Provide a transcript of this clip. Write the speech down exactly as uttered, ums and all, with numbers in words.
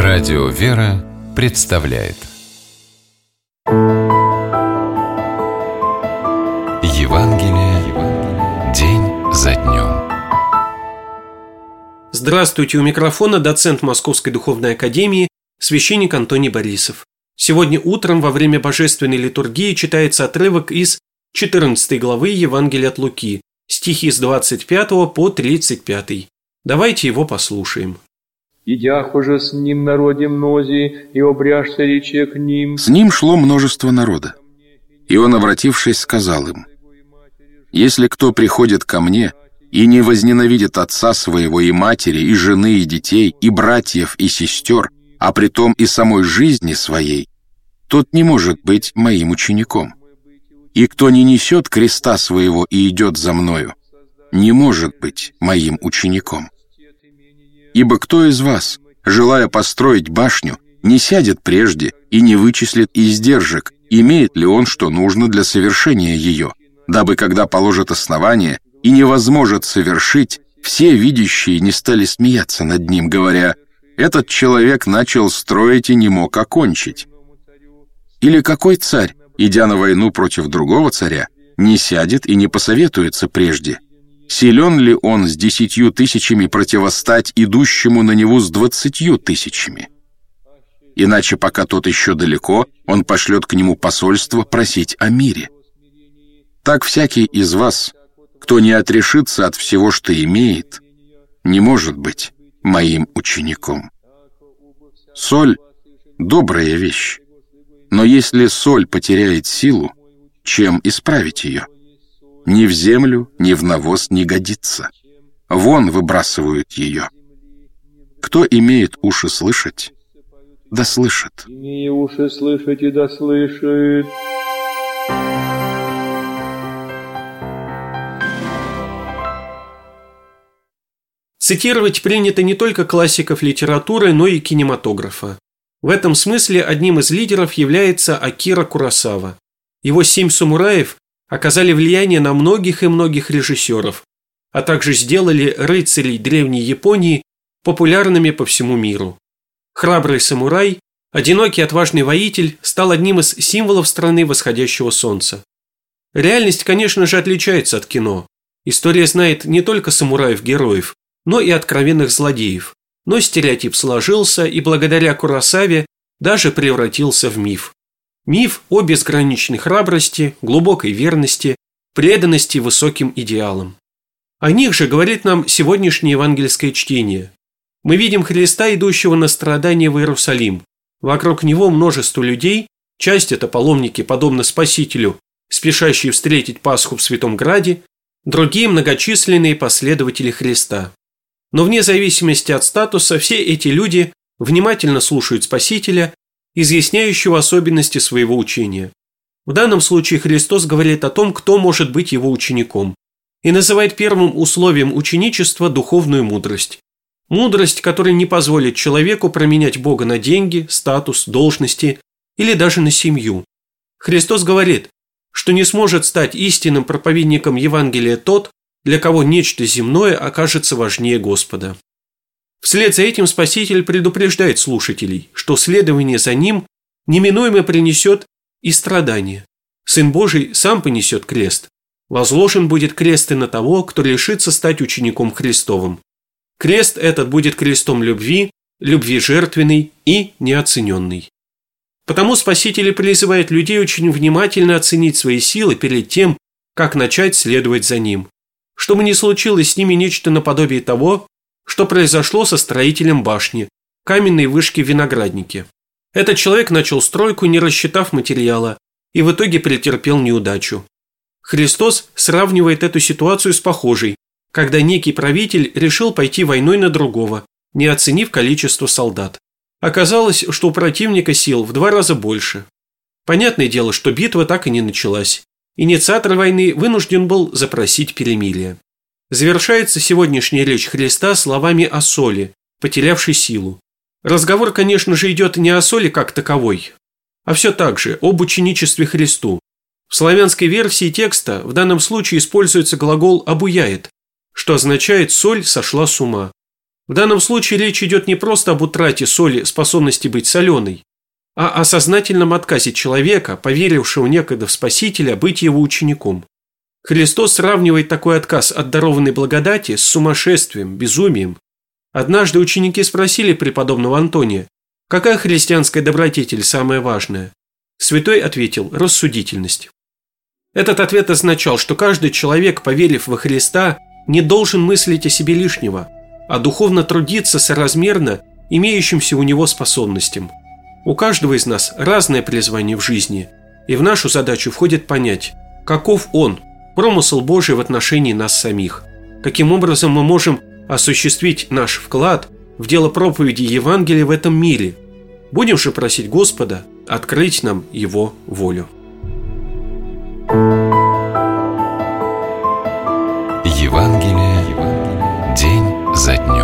Радио «Вера» представляет Евангелие день за днем. Здравствуйте, у микрофона доцент Московской Духовной Академии, священник Антоний Борисов. Сегодня утром во время божественной литургии читается отрывок из четырнадцатой главы Евангелия от Луки, стихи с двадцать пятого по тридцать пятый. Давайте его послушаем. «Идях уже с ним народе мнози, и обряжся рече к ним». С ним шло множество народа, и он, обратившись, сказал им: «Если кто приходит ко мне и не возненавидит отца своего и матери, и жены, и детей, и братьев, и сестер, а притом и самой жизни своей, тот не может быть моим учеником. И кто не несет креста своего и идет за мною, не может быть моим учеником. Ибо кто из вас, желая построить башню, не сядет прежде и не вычислит издержек, имеет ли он что нужно для совершения ее, дабы, когда положит основание и не возможет совершить, все видящие не стали смеяться над ним, говоря: этот человек начал строить и не мог окончить? Или какой царь, идя на войну против другого царя, не сядет и не посоветуется прежде, силен ли он с десятью тысячами противостать идущему на него с двадцатью тысячами? Иначе, пока тот еще далеко, он пошлет к нему посольство просить о мире. Так всякий из вас, кто не отрешится от всего, что имеет, не может быть моим учеником. Соль — добрая вещь, но если соль потеряет силу, чем исправить ее? Ни в землю, ни в навоз не годится. Вон выбрасывают ее. Кто имеет уши слышать, да слышит». «Имея уши слышать, и да слышит». Цитировать принято не только классиков литературы, но и кинематографа. В этом смысле одним из лидеров является Акира Куросава. Его «Семь самураев» оказали влияние на многих и многих режиссеров, а также сделали рыцарей древней Японии популярными по всему миру. Храбрый самурай, одинокий отважный воитель стал одним из символов страны восходящего солнца. Реальность, конечно же, отличается от кино. История знает не только самураев-героев, но и откровенных злодеев. Но стереотип сложился и благодаря Куросаве даже превратился в миф. Миф о безграничной храбрости, глубокой верности, преданности высоким идеалам. О них же говорит нам сегодняшнее евангельское чтение. Мы видим Христа, идущего на страдания в Иерусалим. Вокруг него множество людей, часть это паломники, подобно Спасителю, спешащие встретить Пасху в Святом Граде, другие многочисленные последователи Христа. Но вне зависимости от статуса все эти люди внимательно слушают Спасителя, изъясняющего особенности своего учения. В данном случае Христос говорит о том, кто может быть его учеником, и называет первым условием ученичества духовную мудрость. Мудрость, которая не позволит человеку променять Бога на деньги, статус, должности или даже на семью. Христос говорит, что не сможет стать истинным проповедником Евангелия тот, для кого нечто земное окажется важнее Господа. Вслед за этим Спаситель предупреждает слушателей, что следование за ним неминуемо принесет и страдания. Сын Божий сам понесет крест. Возложен будет крест и на того, кто решится стать учеником Христовым. Крест этот будет крестом любви, любви жертвенной и неоцененной. Потому Спаситель призывает людей очень внимательно оценить свои силы перед тем, как начать следовать за ним, чтобы не случилось с ними нечто наподобие того, что произошло со строителем башни, каменной вышки в винограднике. Этот человек начал стройку, не рассчитав материала, и в итоге претерпел неудачу. Христос сравнивает эту ситуацию с похожей, когда некий правитель решил пойти войной на другого, не оценив количество солдат. Оказалось, что у противника сил в два раза больше. Понятное дело, что битва так и не началась. Инициатор войны вынужден был запросить перемирие. Завершается сегодняшняя речь Христа словами о соли, потерявшей силу. Разговор, конечно же, идет не о соли как таковой, а все так же об ученичестве Христу. В славянской версии текста в данном случае используется глагол «обуяет», что означает «соль сошла с ума». В данном случае речь идет не просто об утрате соли способности быть соленой, а о сознательном отказе человека, поверившего некогда в Спасителя, быть его учеником. Христос сравнивает такой отказ от дарованной благодати с сумасшествием, безумием. Однажды ученики спросили преподобного Антония, какая христианская добродетель самая важная? Святой ответил: рассудительность. Этот ответ означал, что каждый человек, поверив во Христа, не должен мыслить о себе лишнего, а духовно трудиться соразмерно имеющимся у него способностям. У каждого из нас разное призвание в жизни, и в нашу задачу входит понять, каков он, промысл Божий в отношении нас самих, каким образом мы можем осуществить наш вклад в дело проповеди Евангелия в этом мире. Будем же просить Господа открыть нам Его волю. Евангелие день за днем.